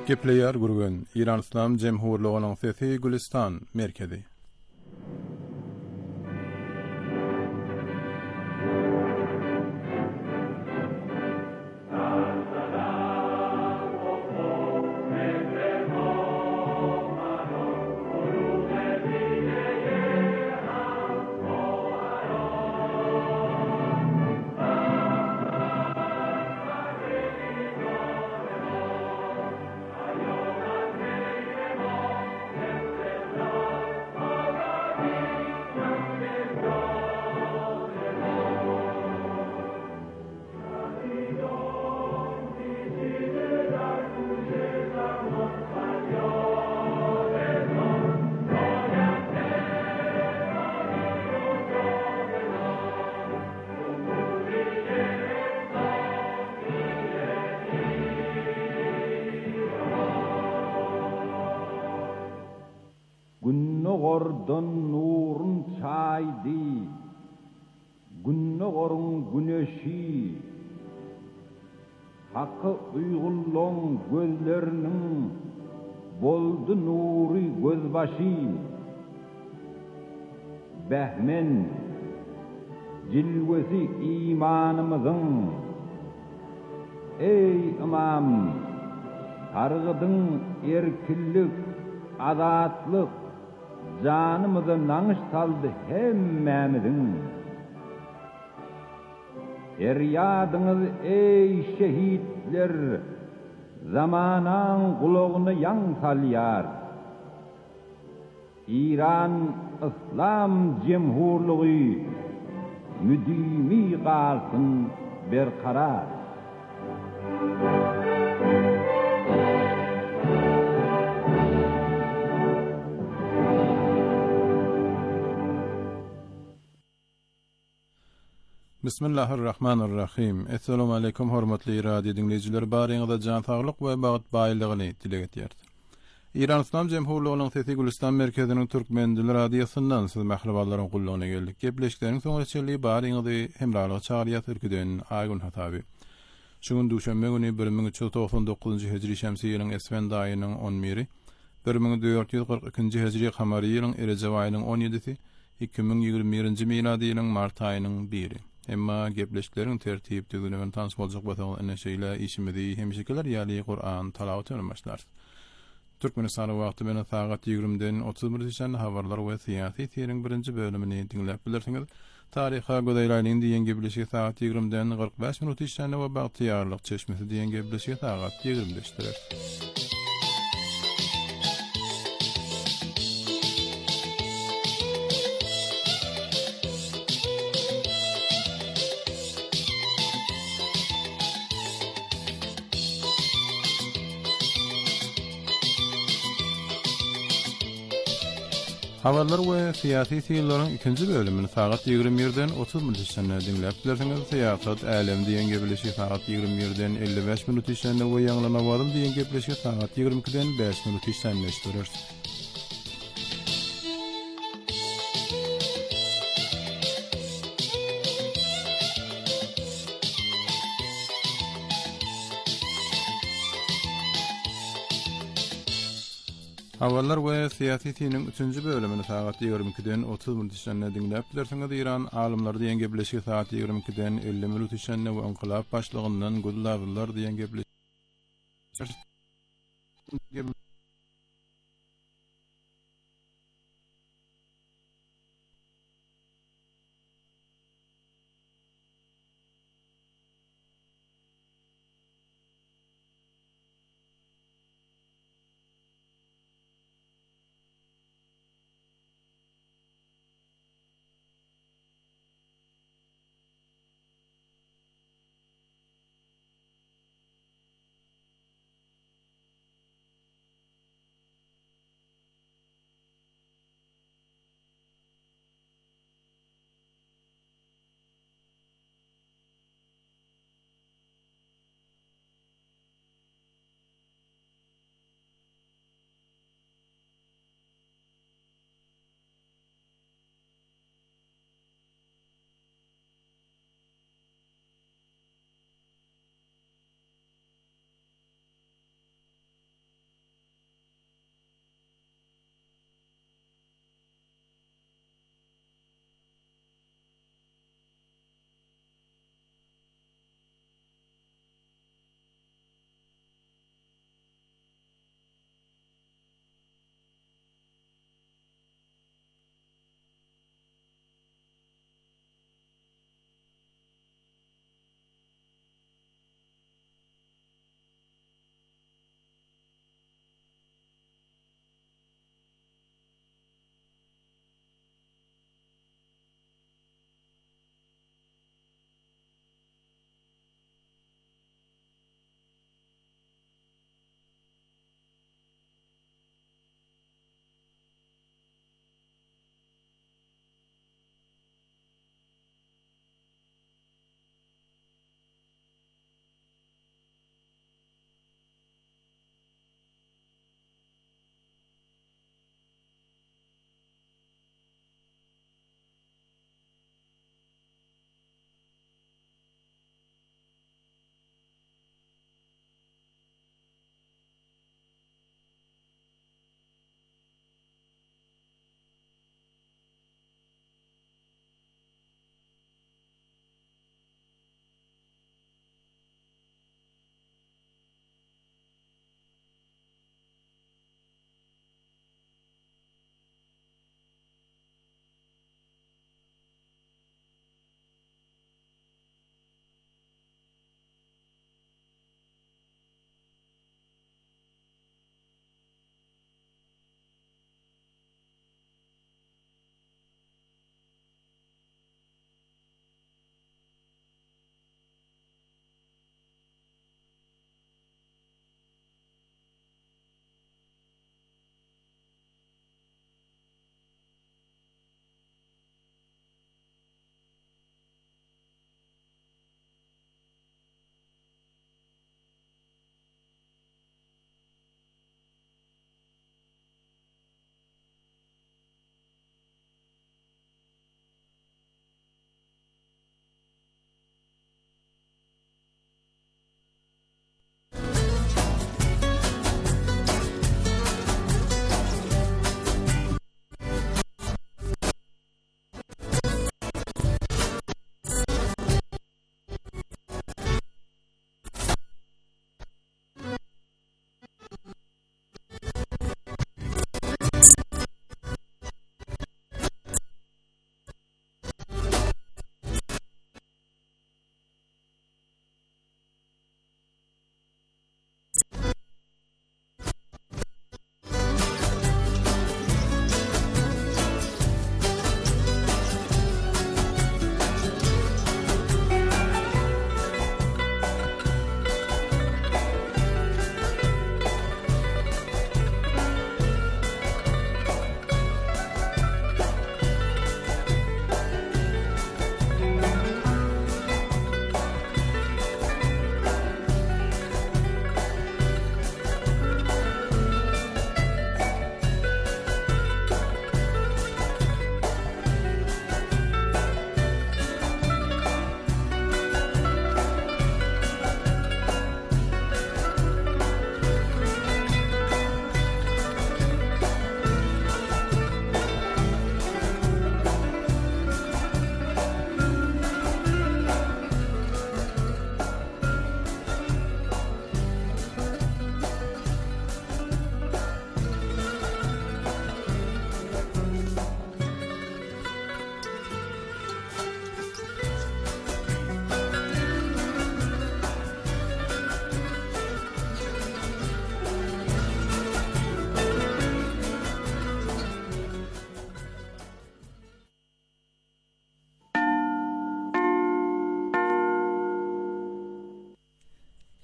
Gepleýär gurgan İran İslam Jemhurlugynyň sesi Gülistan merkezi. Günnogordan nurun çaydı, günnogorun güneşi, hakkı uygulluğun gözlerinin boldu nuri gözbaşı, behmen cilvesi imanımızın, ey imam, targıdın erkillik, azatlık, canımıza nanış saldı hemmemizin. Feryadınız ey şehitler, zamanan kulağını yan salyar. İran İslam Cemhurluğu müdimi kalsın berkarar. Bismillahirrahmanirrahim. Assalamu alaykum hormatly radio dinleyijiler. Baryňyzda jan saglyk we bagat baýlygyny dilegetýär. İran İslam Jemhurlugynyň sesi Gülistan merkeziniň türkmen dili radiosyndan siz mahluballaryň gullugyna geldik. Gepleşikleriň soňraçylygy baryňyzy hemralyk çağrıya türküden Aýgun Hataby. Şuň duşanbe güni 1399-njy hijri şemsi ýylyň Esfend aýynyň 11-i, 1442-njy hijri kamary ýylyň Erejep aýynyň 17-si, 2021-nji miladi ýylyň mart aýynyň 1-i. Emma gepleşikleriň tertip düzgünligini tanys boljak bolsaň ene şeýle işimizi hemşekeler ýaly Qur'an talawat etmekle başlar. Türkmenistan wagty menen saat 20-den 31-den habarlar we syýasy seriň birinji bölümini dinläp bilersiňiz. Taryha gödeýläniň diýen gepleşik saat 20-den 45 minut işläne we bagtyýarlyk çeşmesi diýen gepleşik saat 25-de. Habarlar we syýasy syýallaryň ikinji bölümini saat 21-den 30 minut işläne dinläp bilersiňiz. Syýasat älim diýen gepleşik saat 21-den 55 minut işläne we ýaňlanawalym diýen gepleşik saat 22-den 5 minut işläne işleýär. Habarlar we syýasy syýanyň 3-nji bölümini saat 22-den 30 minut işläne dinläp bilersiňiz. İran alymlary diýen gepleşik saat 22-den 50 minut işläne we inqilab başlygyndan gudlawylar diýen gepleşik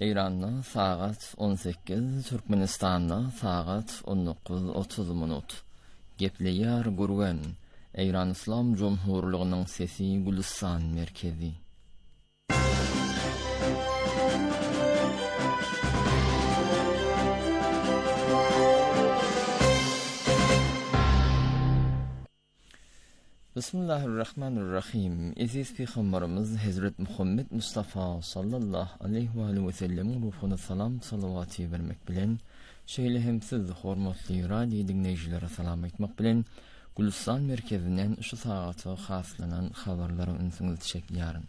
İran'da saat 18, Türkmenistan'da saat 19:30 minut. Gepleýär gurgan, Eýran Islam Jomhurlygynyň sesi Gülistan merkezi. Bismillahirrahmanirrahim. Aziz Peygamberimiz Hazret Muhammed Mustafa sallallahu aleyhi ve sellem ruhuna salam salavati vermek bilen şeýle hem siz hormatly radio dinleýijilere salam etmek bilen Gülistan merkezinden şu saatı haslanan habarlary ünsüňiz çekýäryn.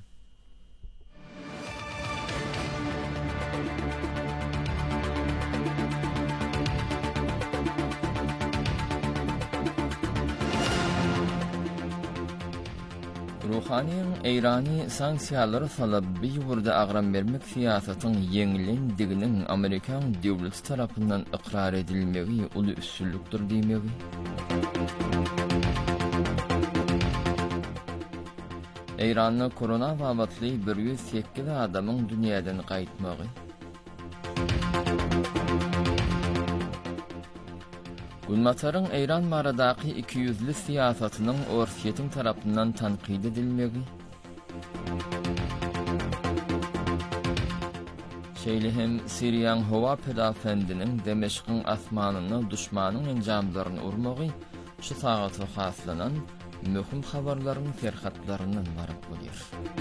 Ruhaniň Eýrany sanksiýalary salap bir ýurda agram bermek siýasatyň ýeňilendiginiň Amerikan döwleti tarapyndan ikrar edilmegi uly üstünlükdir diýmegi. Eýranyň korona wagtly 108 adamyň dünýäden gaýtmagy. Gulmatarın Eýran maradaky 200'li siýasatynyň Orsiýetiň tarapyndan tanqid edilmegi. Şeýle hem Siriýanyň howa pedafendiniň Demeşkiň asmanyny duşmanyň enjamlaryny urmagy şu sagatda haslanan möhüm habarlaryň ferhatlaryndan barak bolýar.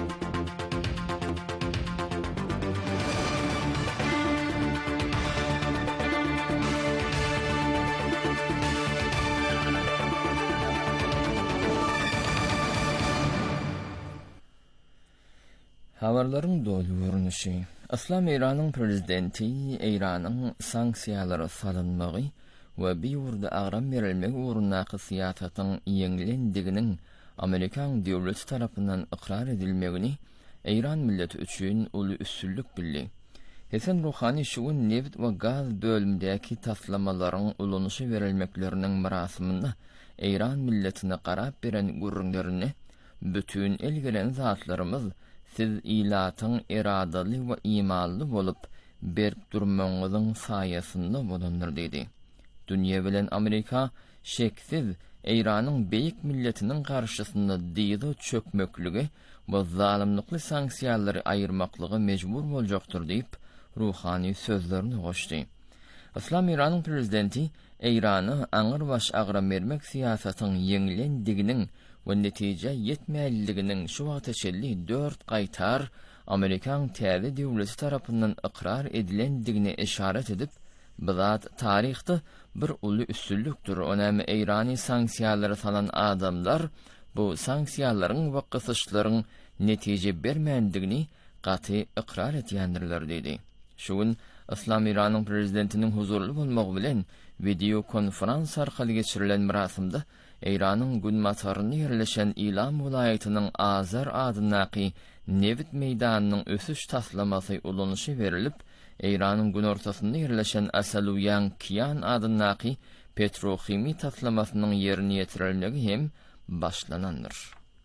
Habarlaryň dolu görünüşi. Islam Eýranyň prezidenti Eýranyň sanksiýalary salynmagy we bir ýurda agram berilmegi ugrundaky siýasatyň ýeňilendiginiň Amerikan döwleti tarapyndan ikrar edilmegini Eýran milleti üçin uly üstünlük bildi. Hasan Ruhani şuun neft we gaz bölümdäki taslamalaryň ulanyşy berilmekleriniň marasiminde Eýran milletine garap beren gurrunlaryny bütün el gelen zatlarymyz siz ilatyň iradaly we imanly bolup berip durmagyňyzyň saýasynda bolandyr dedi. Dünýä bilen Amerika şeksiz Eýranyň beýik milletiniň garşysynda diýdi çökmekligi we zalimlikli sanksiýalary aýyrmaklygy mejbur boljakdyr diýip Ruhani sözlerini goşdy. Islam Eýranyň prezidenti Eýrany aňyr baş agram bermek siýasatyň ýeňilendiginiň we netije ýetmeýänliginiň şu wagta şelli 4 gaýtar Amerikan täze döwleti tarapyndan ikrar edilendigine işaret edip, bizat taryhda bir uly üstünlükdir. Onamy Eýrany sanksiýalary salan adamlar bu sanksiýalaryň we gysyşlaryň netije bermeýändigini gaty ikrar etýändirler dedi. Şuň Islam Eýranyň prezidentiniň huzurly bolmagy bilen video konferans arkaly geçirilen marasimde Eýranyň Gunmatarynda ýerleşen Ilam welaýatynyň Azar adynaky neft meýdanynyň ösüş taslamasy ulanyşy berilip, Eýranyň gün ortasynda ýerleşen Asaluyan Kiyan adynaky petrochimi taslamasynyň ýerine ýetirilmegi hem başlanandyr.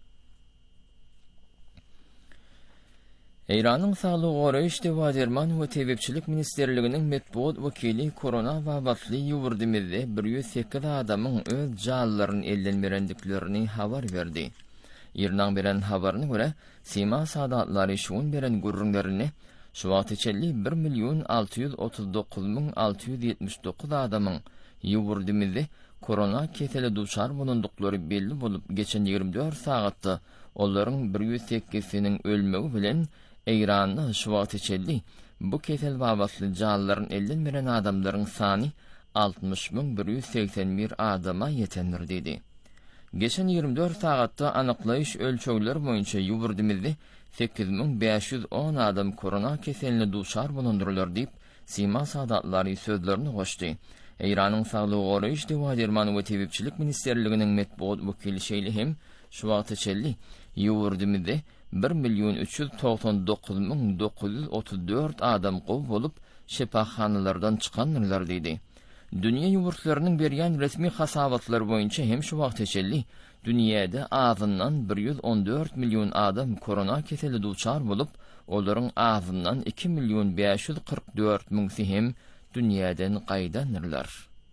Eýranyň Saglyk Goraýyş Dewaderman we Tebekçilik Ministerliginiň metbuat wekili korona wagtly ýurdymyzda 108 adamyň öz janlaryny elden berendiklerini habar berdi. Ýerden beren habaryna görä, Sima sadatlary şuň beren gurrunlaryny şu wagt içelli 1.639.679 adamyň ýurdymyzda korona keseli duşar bolundyklary belli bolup geçen 24 sagatda olaryň 108'siniň ölmegi bilen Eýranyň şu wagt içelli bu kesel wagtly janlaryny elden beren adamlaryň sany 60.181 adama ýetendir dedi. Geçen 24 sagatda anyklaýyş ölçegleri boýunça ýurdymyzda 8510 adam korona keseline duşar bolundyrylar diýip Sima sadatlary sözlerini goşdy. Eýranyň Saglyk Goraýyş Dewaderman we Tebekçilik Ministerliginiň metbuat wekili şeýle hem şu wagt içelli ýurdymyzda 1.399.934 adam gowy bolup şepaxanalardan çykanlar dedi. Dünýä ýurtlarynyň berýän resmi hasabatlary boýunça hem şu wagt içelli dünýäde azyndan 114 milyon adam korona keseli duçar bolup, olaryň azyndan 2.544.000 hem dünýäden gaýdanyrlar.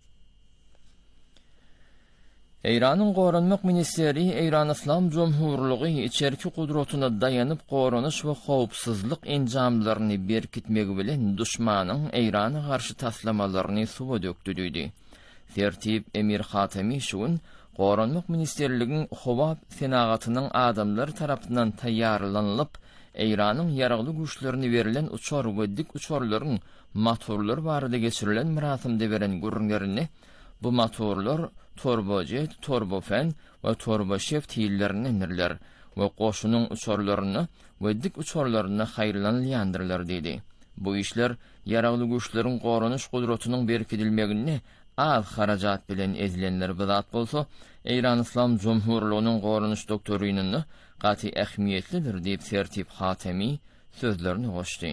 Eýranyň Goranmak ministeri Eýran Islam Jomhurlygy içerki gudratyna daýanyp goranyş we howpsuzlyk enjamlaryny berkitmegi bilen duşmanyň Eýrana garşy taslamalaryny suwa dökdi diýdi. Tertip Emir Hatemi şuň Goranmak ministerligiň Howap senagatynyň adamlar tarapyndan taýýarlanylyp Eýranyň ýaragly güýçlerini berilen uçar we dik uçarlaryň motorlary barada geçirilen murasimde beren gürünlerini bu motorlar turbojet, turbofen we turboşeft hillerini indirler we goşunyň uçarlaryny we dik uçarlaryny haýrlanýandyrlar diýdi. Bu işler ýaragly güýçleriň goranyş gudratynyň berkidilmegini az harajat bilen edilenler bizat bolsa, Eýran Islam Jomhurlygynyň goranyş doktorynyny gaty ähmiýetlidir diýip Tertip Hatemi sözlerini goşdy.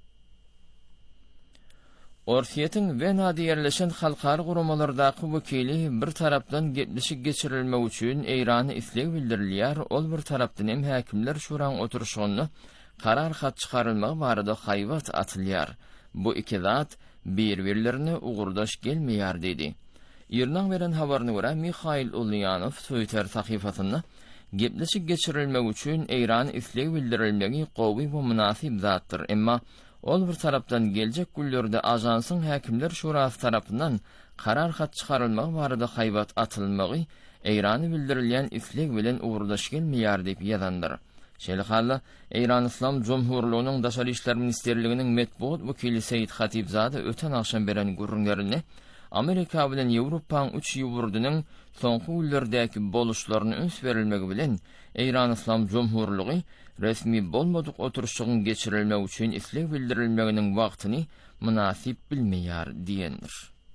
Orsiýetiň Wenada ýerleşen halkary guramalardaky wekili bir tarapdan gepleşik geçirilmek üçin Eýrany isleg bildirilýär, ol bir tarapdan hem häkimler şuraň oturuşyny karar hat çykarylmagy barada haýbat atylýar. Bu iki zat bir-birlerini ugurdaş gelmeýär dedi. Ýerden beren habaryna görä Mikhail Ulyanov Twitter sahyfasyna gepleşik geçirilmek üçin Eýrany isleg bildirilmegi gowy we munasip zatdyr, emma ol bir tarapdan geljek günlerde ajansyň häkimler şurasy tarapyndan karar hat çykarylmagy barada haýbat atylmagy Eýrany bildirilýän isleg bilen ugurdaş gelmeýär diýip ýazandyr. Şeýle Eýran Islam Jomhurlygynyň Daşary işler ministerliginiň metbuat wekili Seyit Hatibzade öten akşam beren gürünlerini Amerika bilen Ýewropanyň 3 ýurdunyň soňky ýyllerdäki boluşlaryny üns berilmegi bilen Eýran Islam Jomhurlygy resmi bolmadyk oturuşyň geçirilmegi üçin isleg bildirilmeginiň wagtyny munasip bilmeýär diýendir.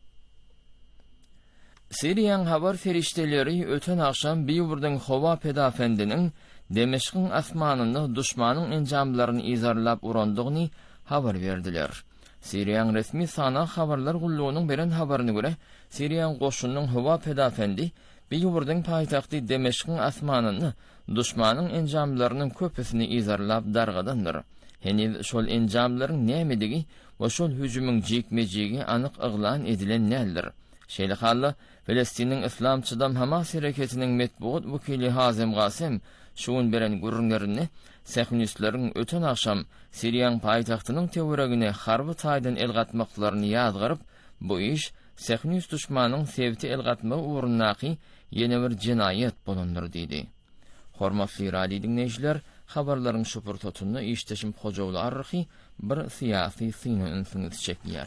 Siriýanyň habar ferişteleri öten akşam Biýurdyň Howa pedafendiniň Demeşkiň asmanyny duşmanyň enjamlaryny izarlap urandygyny habar berdiler. Siriýanyň resmi sana habarlar gullugynyň beren habaryna görä, Siriýanyň goşunyň Howa pedafendi Biýurdyň paýtagty Demeşkiň asmanyny duşmanyň enjamlarynyň köpüsini izarlap dargadandyr. Heniz şol enjamlaryň nämedigi we şol hüjümüň jekmejigi anyk yglan edilen nädir? Şeýle Filistiniň Islamçydam Hamas hereketiniň metbuat wekili Hazem Gasem şuň beren gürünlerini Sähnistleriň öten akşam Siriýanyň paýtagtynyň teweregine harby taýdan elgatmaklaryny ýazgyryp, bu iş Sähnis duşmanyň sevti elgatma uğrundaky ýene bir jinayet bolandyr diýdi. Hormatly radio dinleýijiler, habarlaryň şupurtatyny işdeşim Hojawly arhy bir syýasy syny ünsüňiz çekýär.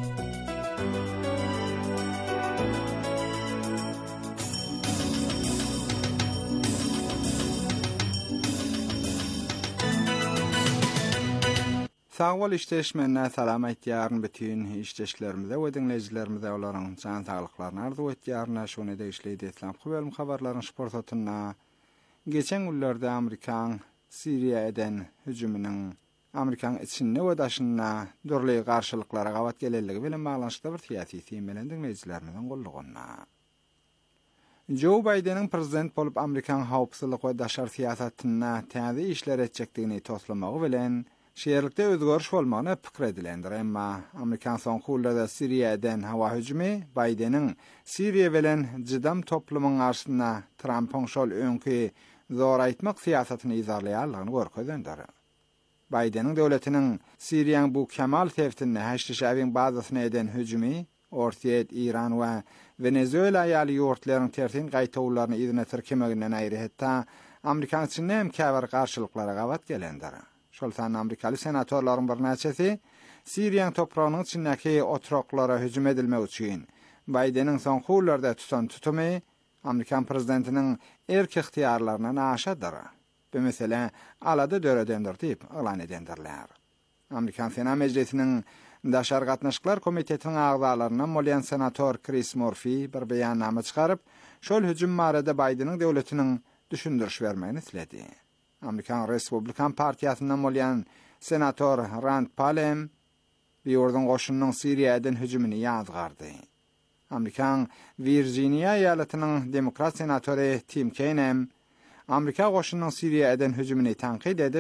Sağol işleşmenine salam etýäryn bütün işleşlerimize we dinleyijilerimize olaryň can saglyklaryny arzu etýäryn. Şonu da işleýdi Islam Kubel habarlaryň şportatyna. Geçen günlerde Amerikan Siriýadan hüjüminiň Amerikan içinde we daşyna dörli garşylyklara gawat gelenligi bilen baglanşykda bir syýasy syýmelen dinleyijilerimizden gollugyna. Joe Biden'in prezident bolup Amerikan howpsuzlyk we daşar siýasatyna täze işler etjekdigini toslamagy bilen şeýerlikde özgörüş bolmagyny pikir edilendir. Emma Amerikan soňky ýyllarda Siriýadan hawa hüjümi Biden'in Siriýa bilen jydam toplumyň arşyna Trump'yň şol öňki zoraýtmak siýasatyny izarlaýarlygyny görkezdendir. Biden'in döwletiniň Siriýanyň bu kemal tevtini Haşdişawyň bazasyna eden hüjümi Orsiýet, İran we Venezuela ýaly ýurtlaryň tertin gaýtawlaryny izine tirkemeginden aýry hetda Amerikan üçin hem käbir garşylyklara gawat gelendir. Şol san Amerikaly senatorlaryň bir näçesi Siriýanyň toprağynyň içindäki oturaklara hüjüm edilmek üçin Biden'in soňky ýyllarda tutan tutumy Amerikan prezidentiniň erk ihtiýarlaryna naşadyr. Bu mesele alada döredendir diýip elan edendirler. Amerikan Senat Meclisiniň Daşar gatnaşyklar komitetiniň agzalaryna molyan senator Chris Murphy bir beýannama çykaryp, şol hüjüm barada Biden'in döwletiniň düşündiriş bermegini isledi. Amerikan Respublikan partiýasynyň molyan senator Rand Paul Biýurdyň goşunynyň Siriýadan hüjümini ýazgardy. Amerikan Virginia ýalatynyň demokrat senatory Tim Kaine Amerika goşunynyň Siriýadan hüjümini tanqid edip,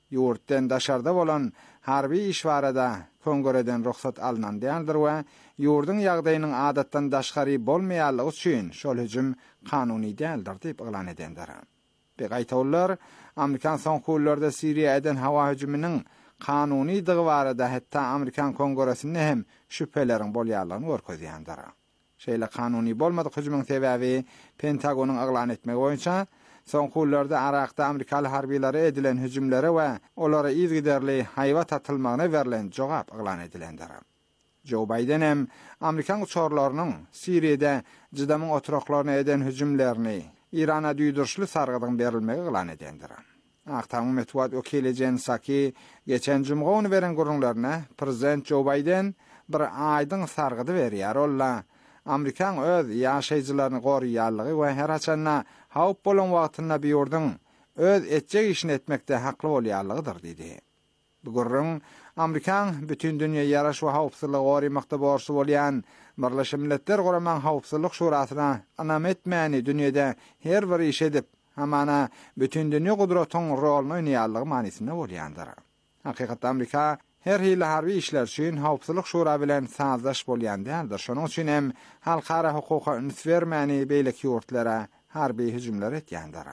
Yurtdan daşarda bolan harbi işbarada Kongreden ruhsat alınandandır we yurdun ýagdaýynyň adatdan daşgary bolmaýanlygy üçin şol hüjüm kanuni däldir diýip elan edendir. Begaýtawlar Amerikan soňkullarda Siriýa eden hawa hüjüminiň kanunidygy barada hatda Amerikan Kongressinde hem şüpheleriň bolýanlygyny görkezýändir. Şeýle kanuni bolmadyk hüjümüň sebäbi Pentagonyň elan etmegi boýunça soňkullarda Irakda Amerikaly harbiýlere edilen hüjümlere we olara izgiderli haýwat atylmagyna berilen jogap elan edilendir. Joe Biden hem Amerikan uçarlarynyň Siriýede jydamyň oturaklaryna eden hüjümlerini Irana düýdürşli sargydyň berilmegi elan edendir. Aktamyň metbuat wekili Jen Psaki geçen jumga ony beren gurulmalarına Prezident Joe Biden bir aýdyň sargydy berýär. Olla Amerikan öz ýaşaýjylaryny goruýarlygy we her haçanna hawp bolan wagtynda bir ýurdun öz etjek işini etmekde hakly bolýarlygydyr diýdi. Bu gurrun Amerikan bütün dünýä ýaraş we hawpsuzlygy goruýmakda borçly bolýan Birleşik Milletler Guraman Hawpsuzlyk Şurasyna anam etmäni dünýede her bir iş edip hamana bütün dünýä gudratyň roluny oýnaýarlygy manysynda bolýandyr. Hakykatda Amerika her hili harbi işler üçin Hawpsuzlyk Şura bilen sazdaş bolýandyr. Şonuň üçin hem halkara hukuka üns bermäni beýleki ýurtlara harbi hüjümler etýändir.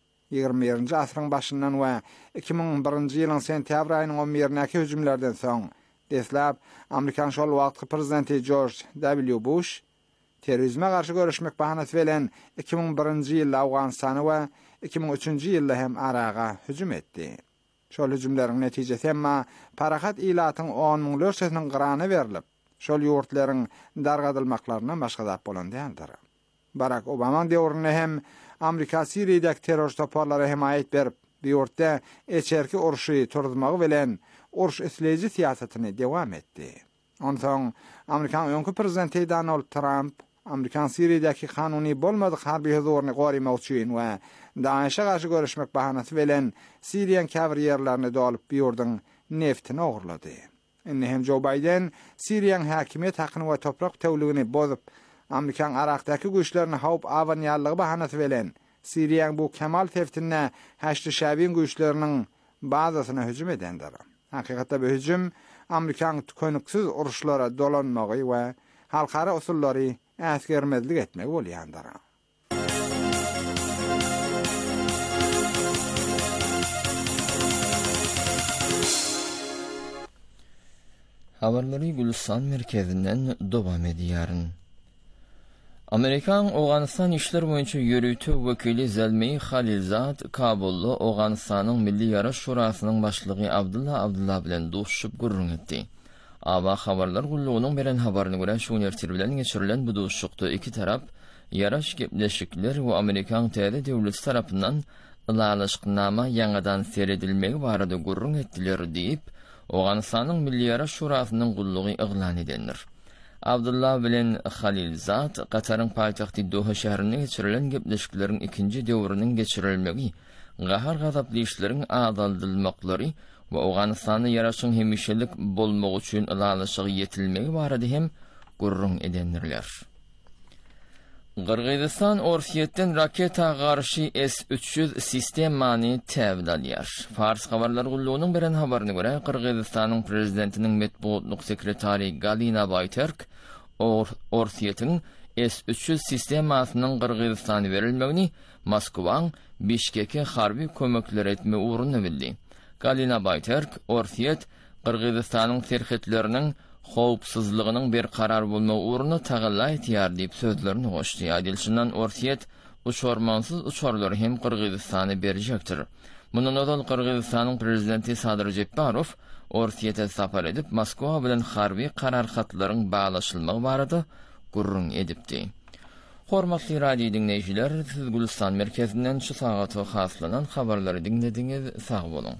20-nji asyryň başyndan we 2001-nji ýylyň sentýabr aýynyň 11-näki hüjümlerden soň deslap Amerikan şol wagtky prezidenti George W. Bush terrorizme garşy görüşmek bahanasy bilen 2001-nji ýylda Awganistana we 2003-nji ýylda hem Araga hüjüm etdi. Şol hüjümleriň netijesi hemma parahat ilatyň 10 000 lörsesiniň gyrany berilip, şol ýurtlaryň dargadylmaklaryna başga zap bolandyr. Barack Obama döwründe hem Amerika Siriýadäki terror toparlara himayet berip, bir ýurtda eçerki urşy turdurmagy bilen uruş esleji siýasatyny dewam etdi. Ondan Amerikan öňkü prezidenti Donald Trump Amerikan Siriýadäki kanuni bolmadyk harbi huzuryny gorumak üçin we Daişe garşy görüşmek bahanasy bilen Siriýan käbir ýerlerini dalyp bir ýurdun neftini ogurlady. Indi hem Joe Biden Siriýan häkimiýet hakyny we toprak tewligini bozup Amerikan Irakdaky güýçlerini hawp awanýarlygy bahanasy bilen Siriýan bu kemal teftine Haçdy Şäbiň güýçleriniň bazasyna hüjüm edendir. Hakykatda bu hüjüm Amerikan tükönüksiz uruşlara dolanmagy we halkara usullary äsgermezlik etmegi bolýandyr. Habarlary Gülistan merkezinden dowam edýäryn. Amerikan Awganistan işler boýunça ýörütü wekili Zalmay Khalilzad Kabulda Awganistanyň Milli Ýaraş Şurasynyň başlygy Abdullah bilen duşup gurrun etdi. Aba habarlar gullugynyň beren habaryna görä şu ýertir bilen geçirilen bu duşukda iki tarap ýaraş gepleşikler we Amerikan täze döwleti tarapyndan ılalaşyknama ýangadan seredilmegi barada gurrun etdiler diýip Awganistanyň Milli Ýaraş Şurasynyň gullugy eglan edenler. Abdullah bilen Khalilzad Qataryň paýtagty Doha şäherinde geçirilen gepleşikleriň ikinji döwrüniň geçirilmegi, gahar gazaply işleriň adaldylmaklary we Awganistanyň ýaraşyň hemişelik bolmagy üçin ılalaşygy ýetilmegi barada hem gurrun edenler. Qırgızistan Orsiýetden raketa garşy S-300 sistemany täbir alýar. Fars habarlary gullugynyň beren habaryna görä Qırgızistanyň prezidentiniň metbuatluk sekretary Galina Bayterk Orsiýetiň S-300 sistemasynyň Qırgızistana berilmegini Moskwaň Bişkeke harby kömekler etme uğruna bildi. Galina Bayterk Orsiýet Qırgızistanyň serhetleriniň howpsuzlygynyň bir karar bolma uğruna tagalla etýär diýip sözlerini goşdy. Adilşindan Orsiýet uçormansyz uçorlary hem Qırgızistany berjekdir. Mundan öňe Qırgızistanyň prezidenti Sadyr Jeparow Orsiýete sapar edip Moskwa bilen harby karar hatlaryň baglaşylmagy barada gurrun edipdi. Hormatly radio dinleýijiler, siz Gülistan merkezinden şu sagata haslanan habarlary dinlediňiz, sag bolun.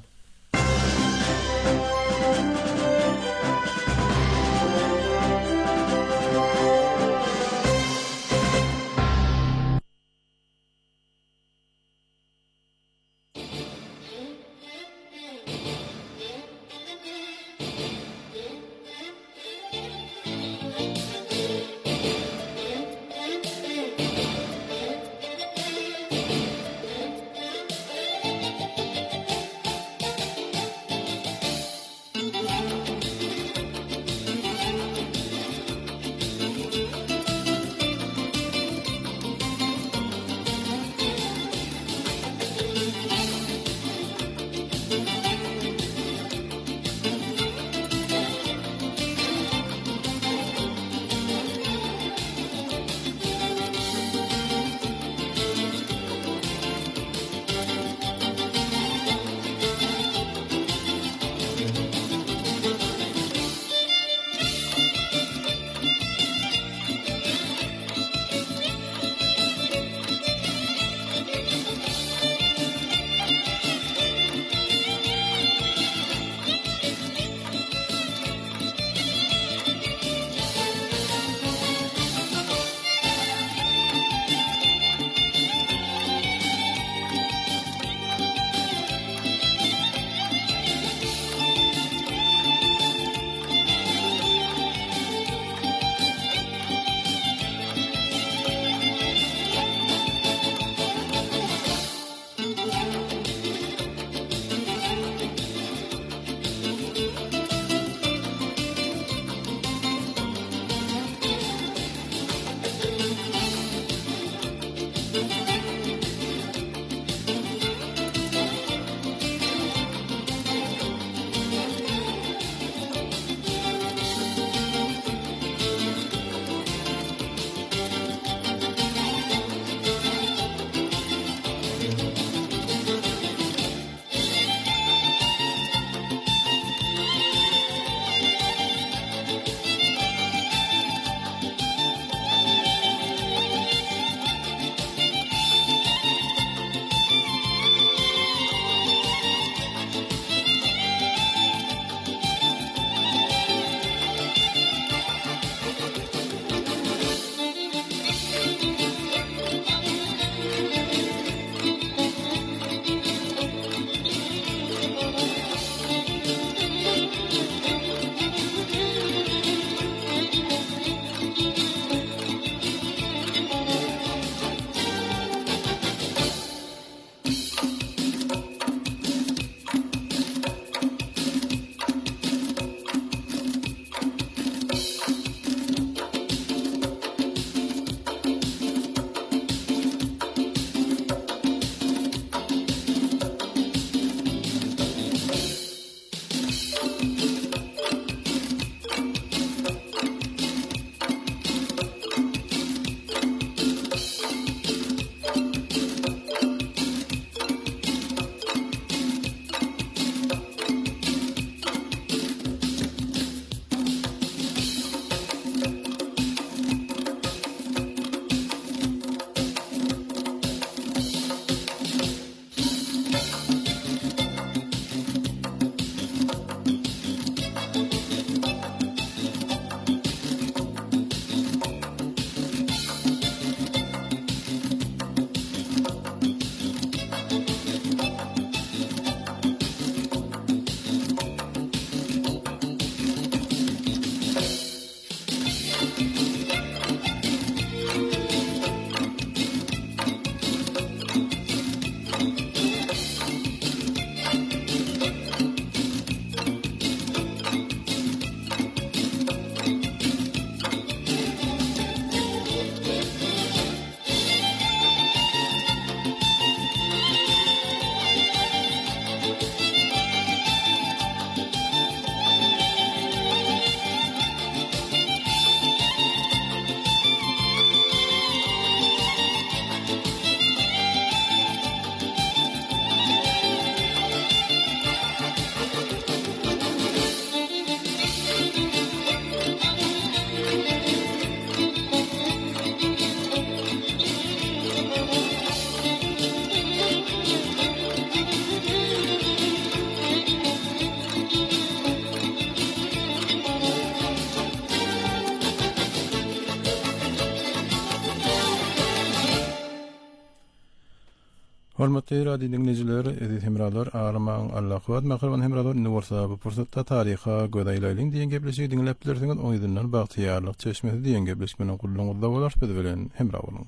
Hormatly radio dinleyijiler, aziz hemralar, armağan Allah kuwat makraman hemralar indi bolsa bu fursatda taryha gödäýläliň diýen gepleşigi dinläp bilersiňiz, oň ýerden bagtyýarlyk çeşmesi diýen gepleşmeniň gulluňyzda bolar bilen hemra bolun.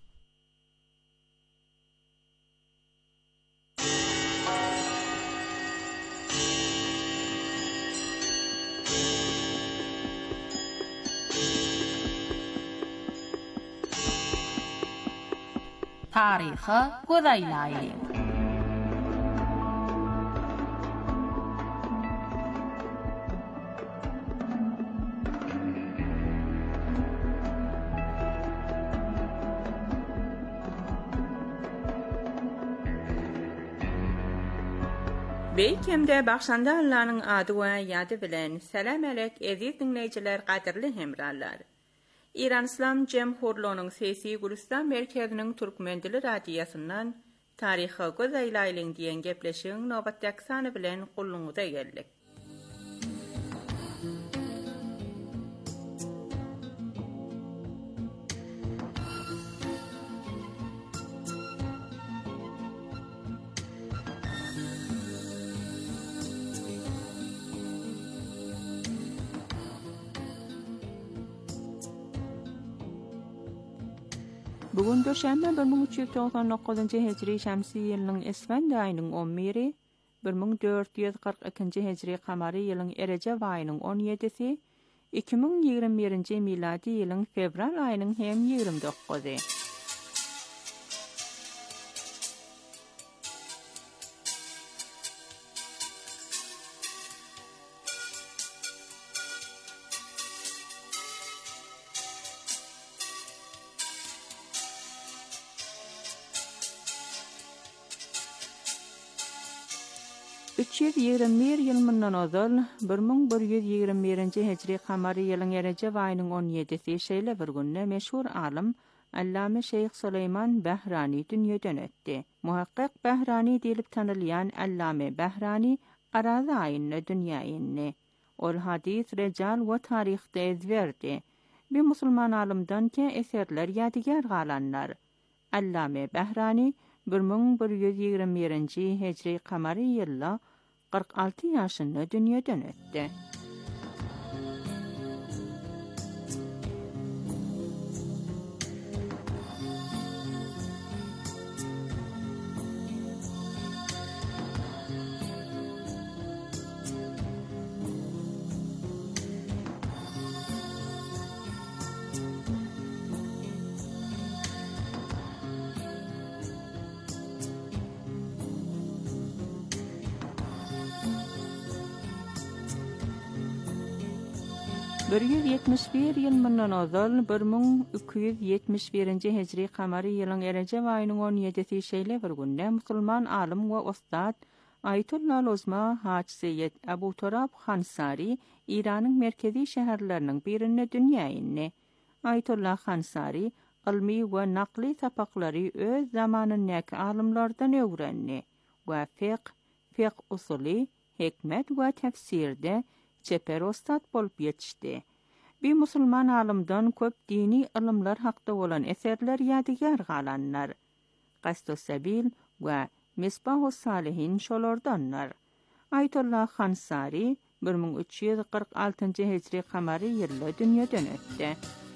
Taryha gödäýläýin. Beýkemde başanda Allah'ın adı we ýady bilen salam alek aziz dinleýijiler, gaderli hemralar. İran İslam Cemhurluğunyň sesi Gülistan merkeziniň Türkmen dili radiýasyndan taryha gödäýläýin diýen gepleşigiň nobatdaky sany bilen gulluňyza geldik. Bugün döşembe 1399-njy hijri şämsi ýylynyň Esfend aýynyň 11-i, 1442-njy hijri kamary ýylyň Erecep aýynyň 17-si, 2021-nji miladi ýylyň fevral aýynyň hem 29-y. ýyl mundan ozal 1121-nji hijri kamary ýylyň Erecep aýynyň 17-si şeýle bir günde meşhur alim Allame Şeyh Süleyman Behrani dünýeden ötdi. Muhakkik Behrani diýilip tanylýan Allame Behrani Araza aýynyna dünýä indi. Ol hadis, recal we taryhda ezberdi. Bir musulman alimdan ki eserler ýadygar galanlar. Allame Behrani 1121-nji hijri kamary ýylda 46 ýaşynda dünýeden ötdi. ýyl mundan ozal 1271-nji hijri kamary ýylyň Erecep aýynyň 17-si şeýle bir günde musulman alim we ustad Ayetullah Lozma Haç Seyyed Abu Turab Hansari İranyň merkezi şäherleriniň birinde dünýä indi. Ayetullah Hansari ilmi we nakly tapaklary öz zamanynyň alimlerden öwrenni we fiqh usuly, hikmet we tefsirde çeper ustad bolup ýetişdi. Bir musulman alimdan köp dini ilimler hakda bolan eserler ýadygar galanlar. Qasdus Sabil we Misbahus Salihin şolardanlar. Ayetullah Hansari 1346-njy hijri kamary ýylda dünýeden ötdi.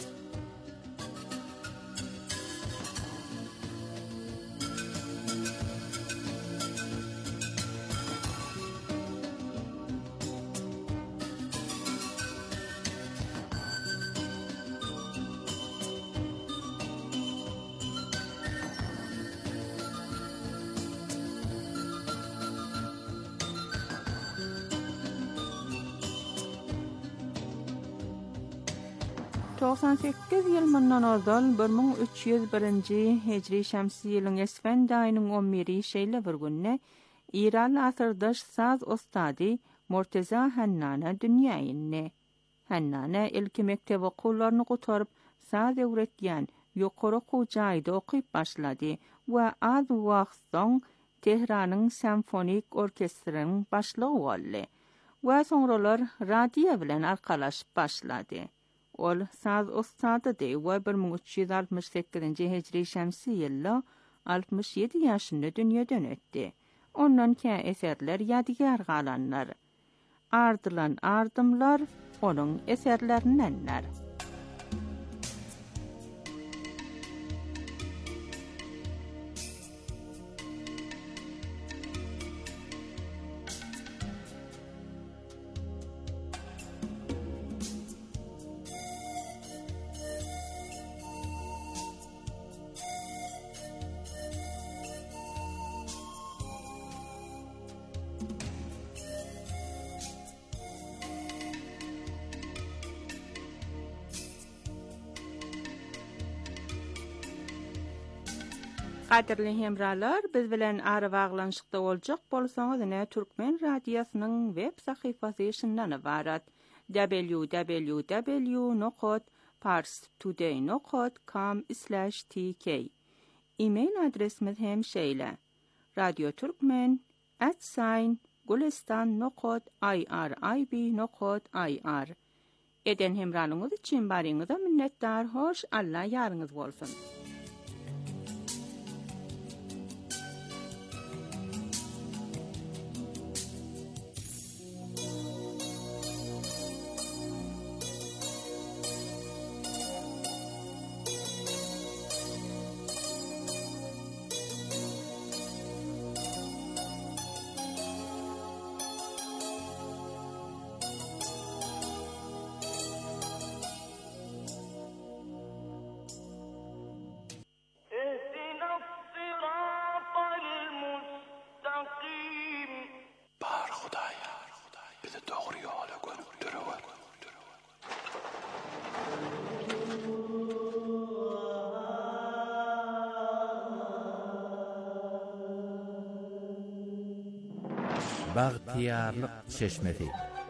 ýyl mundan ozal 1301-nji hijri şämsi ýylyň Esfend aýynyň 11-i şeýle bir günde İran asyrdaş saz ustady Murteza Hannana dünýä indi. Hannana ilki mektep okullaryny gotaryp saz öwretýän ýokary jaýda okyp başlady we az wagtdan Tehranyň simfonik orkestriniň başlygy boldy. We soňralar radio bilen arkalaşyp başlady. Ol saz ustady we 1368-nji hijri şämsi ýylda 67 yaşında dünýeden ötdi. Ondan kä eserler ýadigar galanlar. Ardylan ardymlar onun eserlerindenler. Qadirli hemralar, biz bilen ara baglanşykda boljak bolsaňyz ine Türkmen radiosynyň web sahypasy şundan ibarat: www.parstoday.com/tk. E-mail adresimiz hem şeýle: radioturkmen@gulistan.irib.ir. Eden hemralyňyz üçin baryňyza minnetdar. Hoş, Allah ýaryňyz bolsun. Bagtiyarlyk çeşmesi.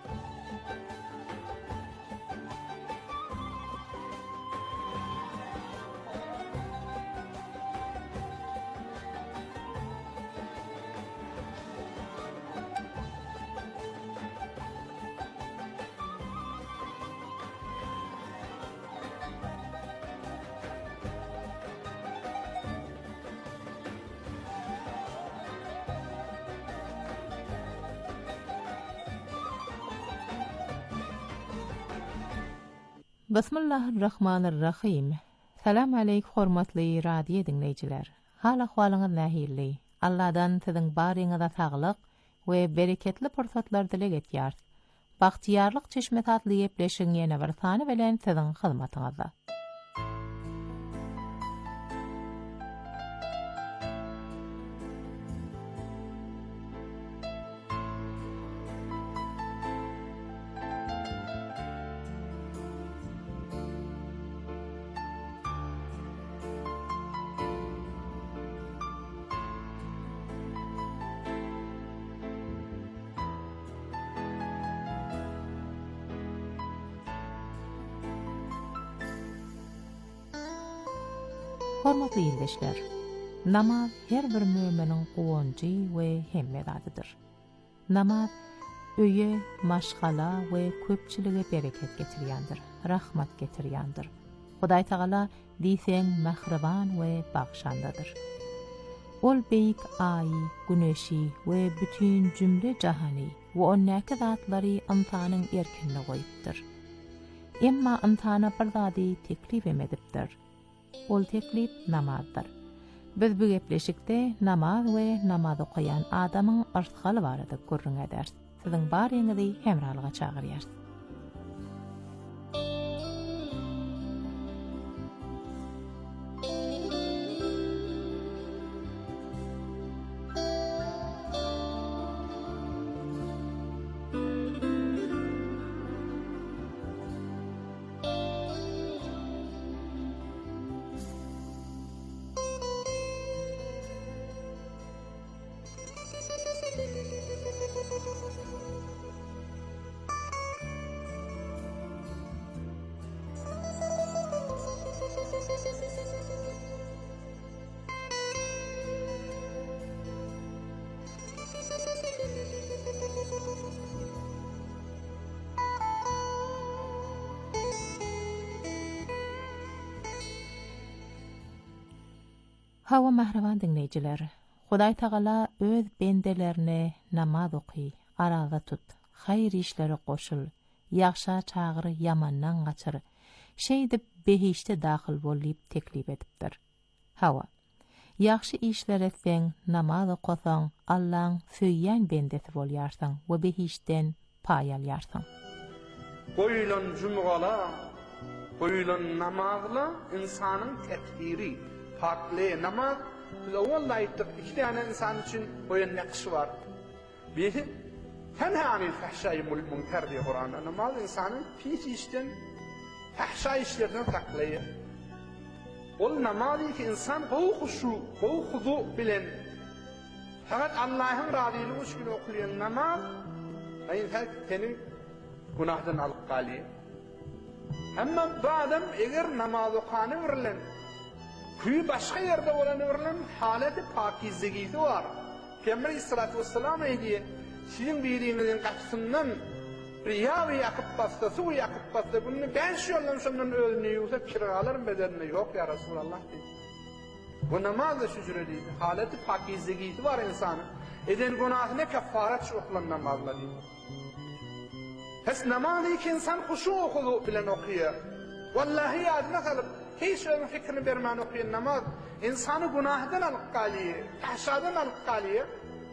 Bismillahirrahmanirrahim. Salam aleykum hormatly radio dinleyijiler. Hal ahwalyňyz nähirli? Allahdan siziň baryňyza saglyk we bereketli pursatlar dilek etýär. Bagtiyarlyk çeşme tatly ýepleşiň ýene bir sany bilen siziň hyzmatyňyzda. Hormatly ýerleşler, namaz her bir müminin guwanjy we hemmedadydyr. Namaz öýe, maşgala we köpçilige bereket getirýändir, rahmat getirýändir. Hudaý Taala diýseň mehriban we bagşandadyr. Ol beýik ay, güneşi we bütün cümle jahany we onnäki zatlary insanyň erkinine goýupdyr. Emma insana bir zady teklip emedipdir. Ol teklip namazdır. Biz bu gepleşikde namaz we namaz okuyan adamyň artgaly barady görüň eder. Siziň baryňyzy hemralyga çagyrýar. Hawa mahravan dinleyiciler, Hudaý Tagala öz bendelerine namaz oky, arada tut, hayır işleri koşul, yaxşa çağırı yamandan qaçır, şeydip behişte daxil bolýyp teklip edipdir. Hawa, yaxşı işler etsen, namaz okusan, Allah'ın söýýän bendesi bolýarsyň we behişden pay alýarsyň. Goýulan jumgala, goýulan namazla insanyň tetbiri, pakly namaz. Biz awwal aýtdyk, iki tane insan üçin goýan nakşy bar. Biri tenha anil fahşaý wal munkar diýip Qur'an. Namaz insanyň pis işden, fahşa işlerden saklaýar. Ol namazy ki insan huşu, huzu bilen fakat Allah'ın razylygy üçin okuyan namaz aýyn seni günahdan alyp galýar. Amma bu adam eger namaz okany birilen kuyu başka yerde olan birilen haleti pakizligisi var. Peygamber sallallahu aleyhi ve sellem diýdi, sizin birinizin gaçsyndan riyawy yakıp bassa, suw yakıp bassa, bunu ben şu yoldan şondan ölüni ýoksa kiralaryň bedelini ýok ya Rasulullah diýdi. Bu namazda şücre diýdi, haleti pakizligisi var insanyň. Eden gunahyna kefaret okulan namazlar diýdi. Pes namazı ki insan huşu okudu bilen okuyor. Wallahi ýadyna salyp, hiç öňe fikrini bermän okuyan namaz insany günahdan alyp galýar, fahşadan alyp galýar.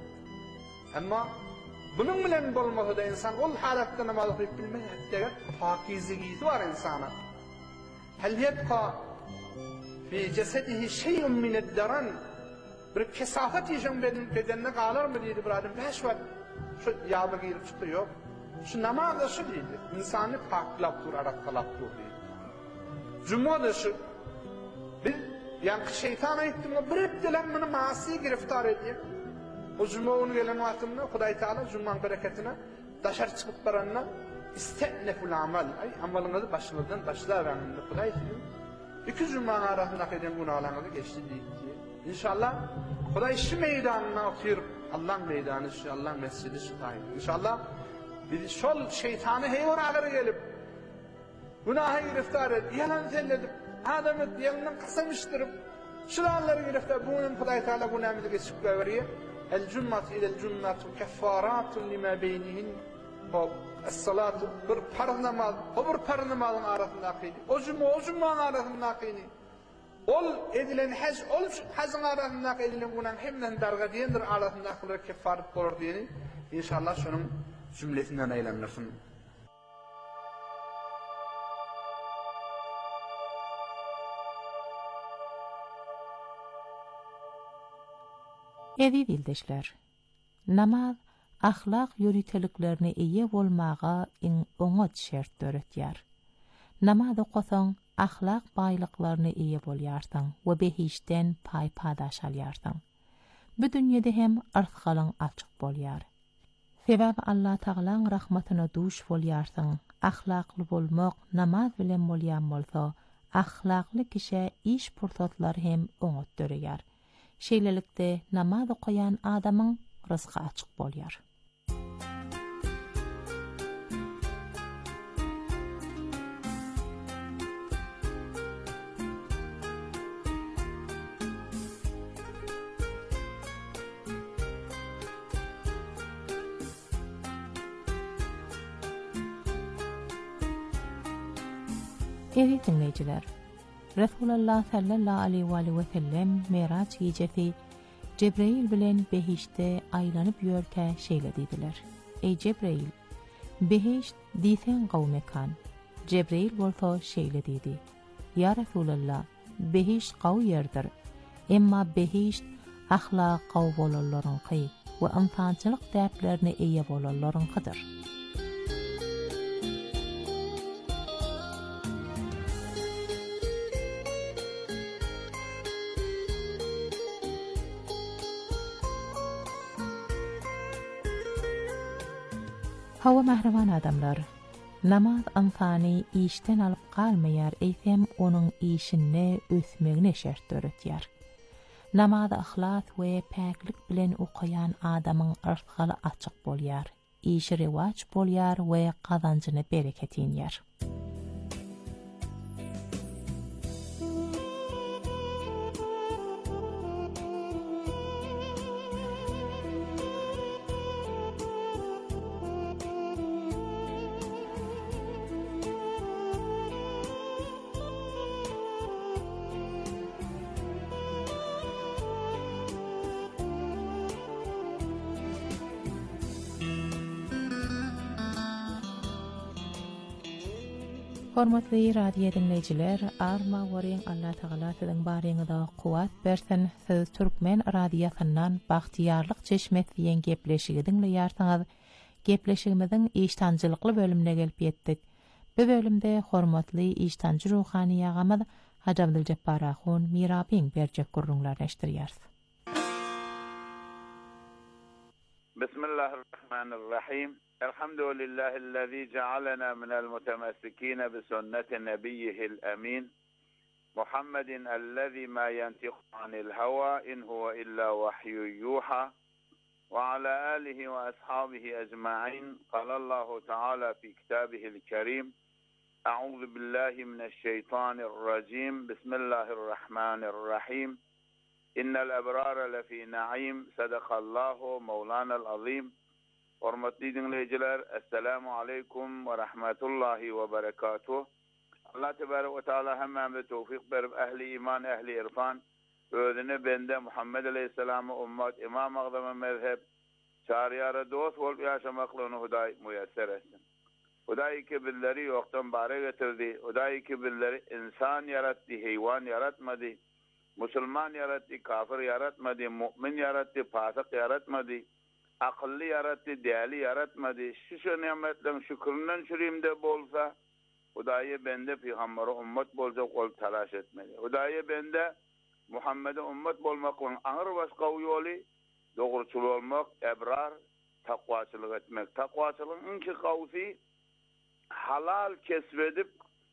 Amma bunun bilen bolmasa da insan ol halatda namaz okup bilmeýär. Degip pakizligisi var insana. Hal yebqa fi jasadihi şey'un min ad-daran. Bir kesafat ýeşen bedenine galarmy diýdi bir adam. Beş wagt şu ýaly girip çykdy ýok. Şu namazda şu diýdi. İnsany paklap dur, araklap dur diýdi. Cumada şu bir ýanky şeytan aýtdy, bir epdilen meni maasi giriftar edýär. O cuma onu gelen wagtynda Hudaý Taala jumaň bereketine daşar çykyp baranna isteneful amal, ay amalyňyzy başladan başlaýan Hudaý diýdi. İki cuma arasynda eden günahlarynızı geçdi diýdi. İnşallah Hudaý şu meýdanyna otyr, Allah meýdany şu, Allah mescidi şu taýyn. İnşallah biz şol şeytany heýwar agary gelip günaha giriftar edip, yalan selledip, adamı ýalynyň kysam işdirip, şularlary giriftar, bunun Hudaý Taala günahymyzy geçip berýär. El-cummat ilel cummat keffaratun lima beynihin. Es-salatu bir farz namaz, o bir farz namazın arasındaky. O cumanyň arasındaky. Ol edilen hac, ol hajyň arasyndaky edilen günah hemden darga diýendir arasyndaky keffarat bolar diýeni. İnşallah şonuň cümlesinden aýlanyrsyň. Evi bildeşler. Namaz, ahlak ýöriteliklerine eýe bolmaga oňat şert öğretýär. Namaz okusaň, ahlak baýlyklaryna eýe bolýarsyň we behişden paý-padaş alýarsyň. Bu dünýede hem arskalyň açyk bolýar. Sebäp Allah Taalaň rahmatyna duş bolýarsyň. Ahlakly bolmak namaz bilen bolýan bolsa, ahlakly kişi iş pursatlary hem oňat döreýär. Şeýlelikde namaz okuyan adamyň rızky açyk bolýar. Evet dinleyiciler, Resulullah sallallahu aleyhi ve sellem Meraç gecesi Cebrail bilen behişte aylanyp ýörke şeýle diýdiler. Ey Cebrail, behiş diýsen gawmekan. Cebrail bolsa şeýle diýdi. Ya Resulullah, behiş gaw ýerdir. Emma behiş ahlak gaw bolanlaryňky we anfançylyk däplerine eýe bolanlaryňkydyr. Hawa mahraman adamlar, namaz anfany işten alyp galmaýar, eýsem onuň işine ösmegine şert öğretýär. Namaz ahlat we paklik bilen okuyan adamyň arskaly açyk bolýar, işi rewaç bolýar we kazanjyny bereketinýär. Hormatly radio dinleyijiler, arma waryň Allah Taala siziň baryňyzda kuwat bersin. Siz Türkmen radiosyndan bagtyarlyk çeşmet diýen gepleşigi dinleýärsiňiz. Gepleşigimiziň iştanjylykly bölümine gelip ýetdik. Bu bölümde hormatly iştanjy ruhani ýagamyz Hacı Abdülcebbar Ahun Mirabiň berjek gurrunlaryny eşdirýäris. Bismillahirrahmanirrahim. Elhamdülillahillezî cealena minel mutemessikîne bi sünneti nebiyyihil emîn. Muhammedin ellezî mâ yentiqu anil heva in huve illa vahyu yuha. Ve ala âlihi ve ashabihi ecma'in. Kalallahu Teala fi kitabihil kerim. A'udhu billahi mineşşeytanirracim. Bismillahirrahmanirrahim. İnnel ebrâre lefî na'im. Sadakallahu mevlânel azîm. Hormatly dinleyijiler, assalamu aleykum ve rahmetullahi ve berekatuh. Allah tebarek ve taala hemmemize tevfik berip ehli iman, ehli irfan, özüne bende Muhammed aleyhisselam'a ummat, imam agdama mezhep, çariyara dost olup yaşamaklığını Huday müyesser etsin. Huday ki billeri yoktan bare getirdi. Huday ki billeri insan yarattı, hayvan yaratmadı. Müslüman yarattı, kafir yaratmadı. Mümin yarattı, fasık yaratmadı. Akıllı yarattı, değerli yaratmadı. Şu nimetlerin şükründen şürimde bolsa, Hudayı bende Peygamber'e ümmet bolsa kol talaş etmeli. Hudayı bende Muhammed'e ümmet bolmakın ağır başka yolu, doğruçulu olmak, ebrar, takvaçılık etmek. Takvaçılığın iki kavsi, halal kesvedip,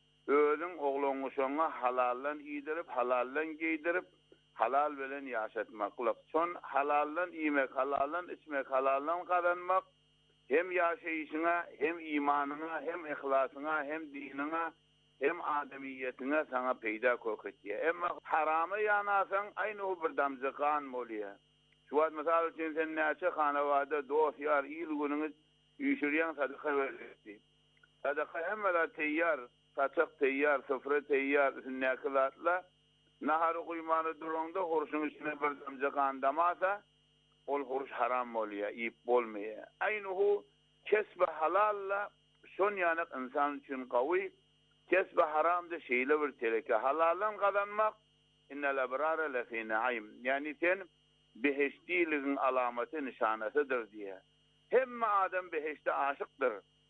özün oğlunu şuna halallen giydirip, halallen giydirip, halal bilen yaşatmaklık. Son halallen yemek, halallen içmek, halallen kazanmak hem yaşayışına, hem imanına, hem ihlasına, hem dinine, hem ademiyetine sana peyda koketiye. Ama haramı yanasan aynı o bir damcı kan moliye. Şu an mesela için sen neçe kanavada dost yar il gününüz yüşüryen sadaka verirdi. Sadaka hemmela teyyar, saçak teyyar, sıfırı teyyar, sünnekılatla naharı kuymanı durumda horuşun üstüne bir damcı kan damasa ol horuş haram oluyor, iyip olmuyor. Aynı kesbe halalla son yanık insan için kavi, kesbe haramda şeyle bir teleke. Halallan kazanmak innel ebrâre lefî na'im. Yani sen beheştiliğin alameti nişanesidir diye. Hem adam beheşte aşıktır.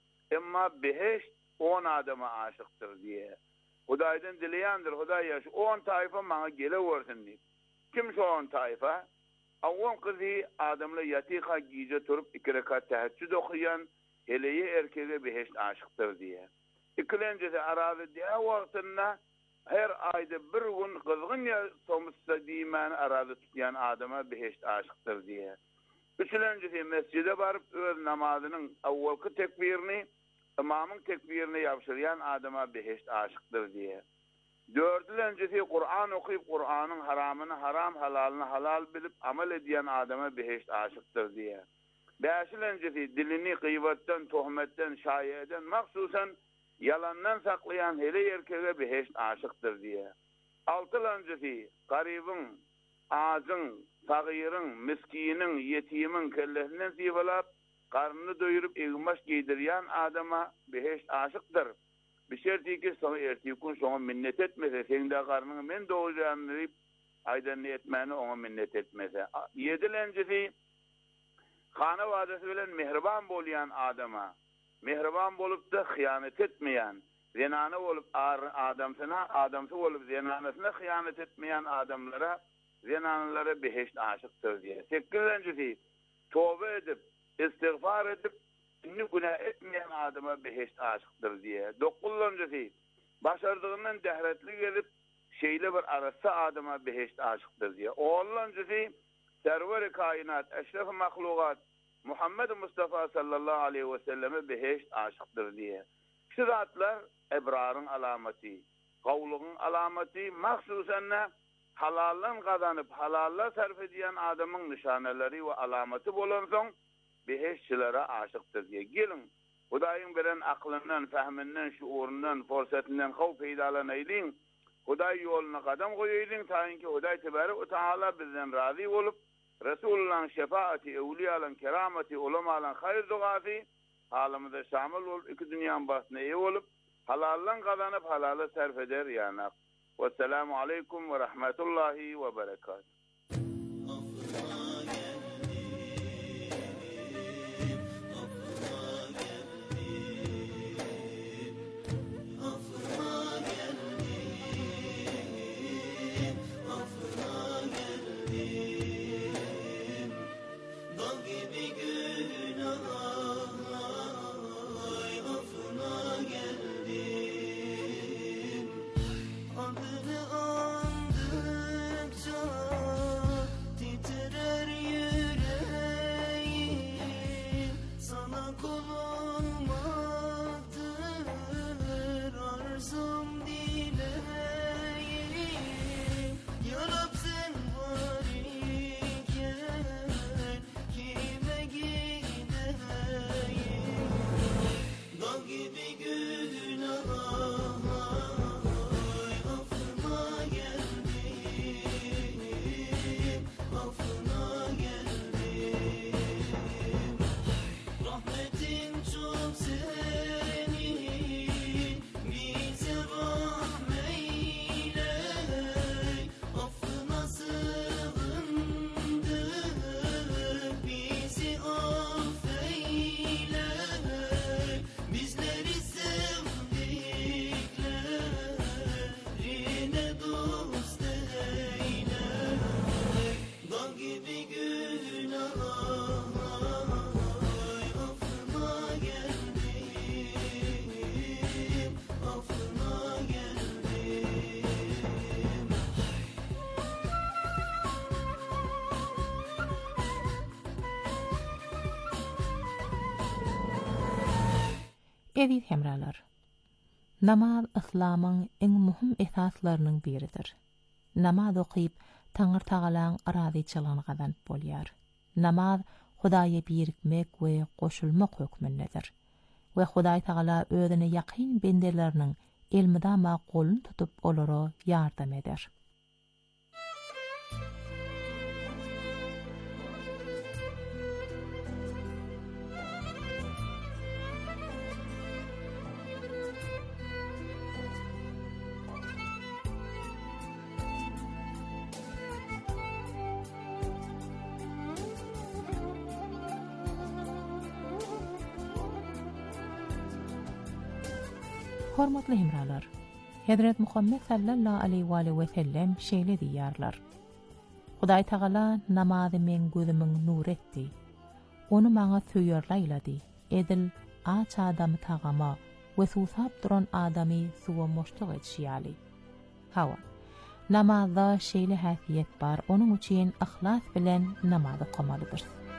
Ama beheşt 10 adama aşıktır diye. Hudaydan dileyendir. Huday yaş 10 tayfa bana geleversin diye. Kim şu 10 tayfa? Avvam kızı adamla yatika giyce turup 2 rekat teheccüd okuyan heleyi erkeğe beheşt aşıktır diye. İkilencesi aradı diye vaktinde her ayda bir gün kızgın ya somusta diyemen aradı tutuyan adama beheşt aşıktır diye. Üçüncesi mescide varıp öz namazının avvalki tekbirini, imamın tekbirini yapşıryan adama beheşt aşıktır diye. Dördüncesi Kur'an okuyup Kur'an'ın haramını haram, halalını halal bilip amel ediyen adama beheşt aşıktır diye. Beşincesi dilini gıybetten, tohmetten, şayeden, maksusen yalandan saklayan hele erkeğe beheşt aşıktır diye. Altıncesi garibin, ağzın, fakirin, miskinin, yetimin kellesinden sivalap, karnını doyurup evmaş giydiriyen adama beheşt aşıktır. Bir şerti ki sana ertikun sonra minnet etmese, senin de karnını men doğacağını deyip aydanını etmeni ona minnet etmese. Yedilencesi kana vadesi bilen mehriban bolayan adama, mehriban bolup da hıyanet etmeyen, zenane olup adamsına, adamsı olup zenanesine hıyanet etmeyen adamlara, zenanelere beheşt aşıktır diye. Sekizincesi tövbe edip, istiğfar edip, günah etmeyen adama beheşt aşıktır diye. Dokuzuncesi başardığından dehretli gelip şeyle bir arası adama beheşt aşıktır diye. Oğluncesi server-i kainat, eşref-i mahlukat Muhammed Mustafa sallallahu aleyhi ve selleme beheşt aşıktır diye. Şu zatlar ebrarın alameti, kavluğun alameti, maksusen halallan kazanıp halalla sarf ediyen adamın nişaneleri ve alameti bulunsun beheşçilere aşıktır diye. Gelin, Hudayın veren aklından, fehminden, şuurundan, forsetinden kav peydalan eylin, Huday yoluna kadam koyuydin, tayin ki Huday tebarek ve Teala bizden razı olup, Resulullah'ın şefaati, evliyaların kerameti, ulamaların hayır duası, halımıza şamil olup, iki dünyanın basına iyi olup, halaldan kazanıp halalı sarf eder yani. Vesselamu aleyküm ve rahmetullahi ve berekatuhu. Eziz hemralar, namaz İslamyň iň muhim esaslarının biridir. Namaz okyp Taňyr Tagalaň arazyçylygyny gazanyp bolýar. Namaz Hudaýa birikmek we goşulmak hökmündedir. We Hudaý Tagala özüne ýakyn bendeleriniň elmidama goluny tutup olara ýardam eder. Hormatly hemralar, Hazrat Muhammed sallallahu aleyhi ve sellem şeýle diýýärler. Hudaý Tagala namazy men gözümiň nur etdi. Onu maňa söýerlaýlady. Edil aç adamy tagama we susap duran adamy suwa moşluk etýärli. Hawa, namazda şeýle häsiýet bar, onuň üçin ihlas bilen namazy okamalydyr.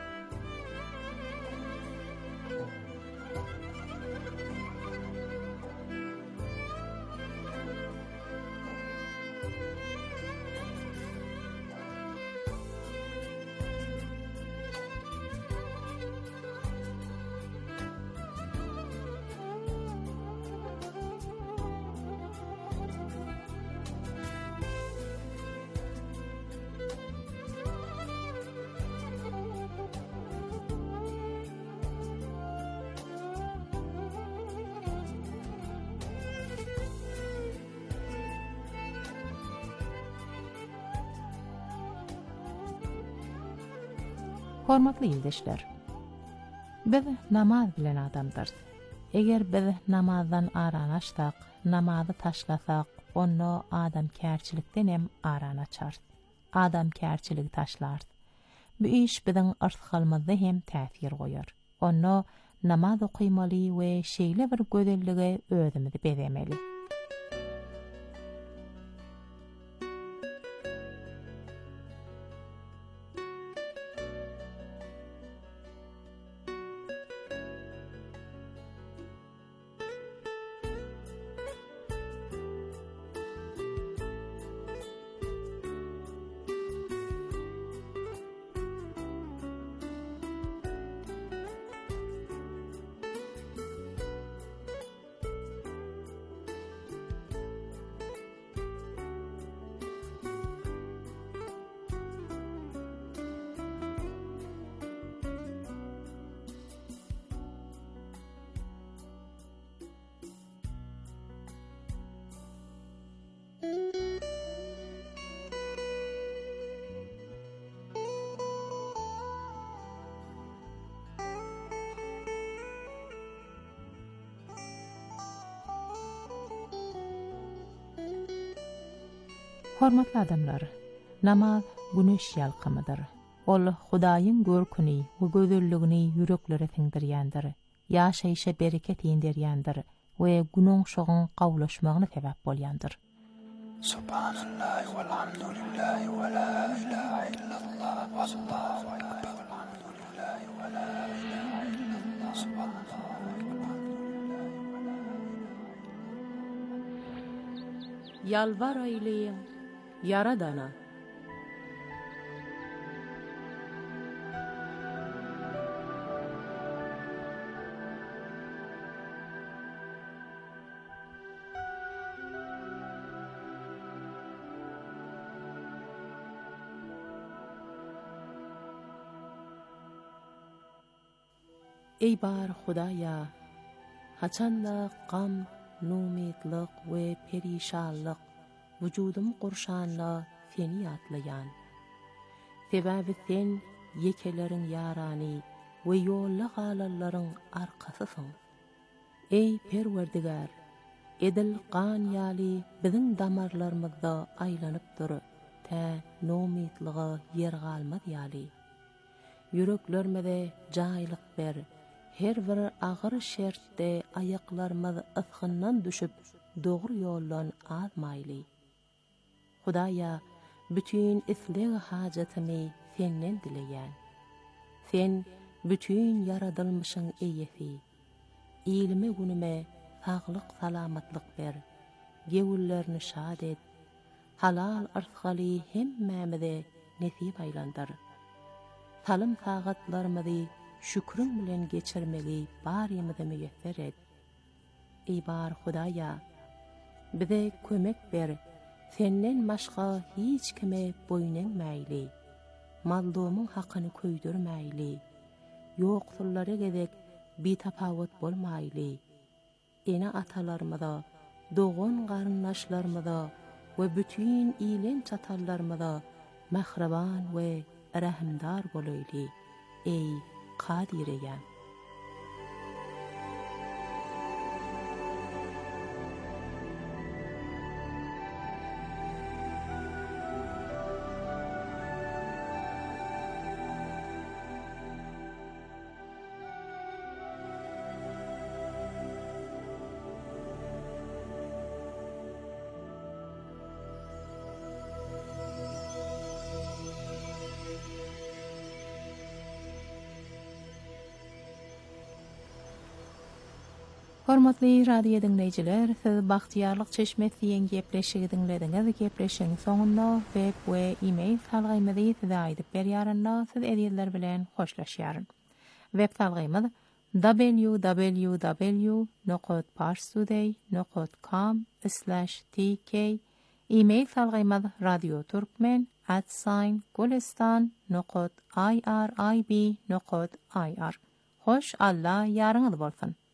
Hormatly ýurtdaşlar, biz namaz bilen adamdyr. Eger biz namazdan aranaşsak, namazy taşlasak, onu adam kärçilikden hem aranaçar. Adam kärçiligi taşlar. Bu iş biziň artgalymyzda hem täsir goýar. Onu namaz okuymaly we şeýle bir gözellige özümizi bezemeli. Hormatly adamlar, namaz güneş yalqamıdır. Ol Hudaýyň görküni we gözelligini ýüreklere siňdirýändir. Ýaşaýşa bereket ýendirýändir we günüň şoğun gawlaşmagyna sebäp bolýandyr. Subhanallah walhamdulillah wa la ilaha illallah wallahu akbar walhamdulillah wa la ilaha illallah subhanallah Yalvar ayleyin Yaradana. Ey bar Hudaýa, haçanda gam, numitlik we perişanlyk wujudum gurşanla seni ýatlaýan. Sebäbi sen ýekeleriň ýarany we ýolly galallaryň arkasysyň. Ey Perwerdigar, edil gan ýaly biziň damarlarymyzda aýlanyp dur, tä numitliga ýer galmaz ýaly. Yüreklermede jaýlyk ber. Her bir agyr şertde ayaklarymyz ısgyndan düşüp dogry ýoldan azmaýly. Hudaýa, bütün isleg hajatymy senden dileýän. Sen bütün yaradylmışyň eýesi. Ilmi günüme saglyk salamatlyk ber. Gewüllerini şad et. Halal arzgaly hemmämize nesip aýlandyr. Salym sagatlarymyzy şükrün bilen geçirmeli barymyzy müýesser et. Ey bar Hudaýa, bize kömek ber. Senden başga hiç kime boýnanmaýly. Mazlumyň hakyny köýdürmäýli. Ýoksullary gezek bitapawut bolmaýly. Ene atalarymyza, dogan garyndaşlarymyza we bütün ilen çatallarymyza mahraban we rahimdar bolaýly. Ey Kadireyem. Hormatly radio dinleyijiler, siz Bagtyarlyk Çeşme diýen gepleşigi dinlediňiz. Gepleşigiň soňunda web we e-mail salgymyzy size aýdyp berýärynda siz edýärler bilen hoşlaşýaryn. Web salgymyz www.parstoday.com/tk. E-mail salgymyz radioturkmen@gulistan.irib.ir. Hoş Allah ýarňyz bolsun.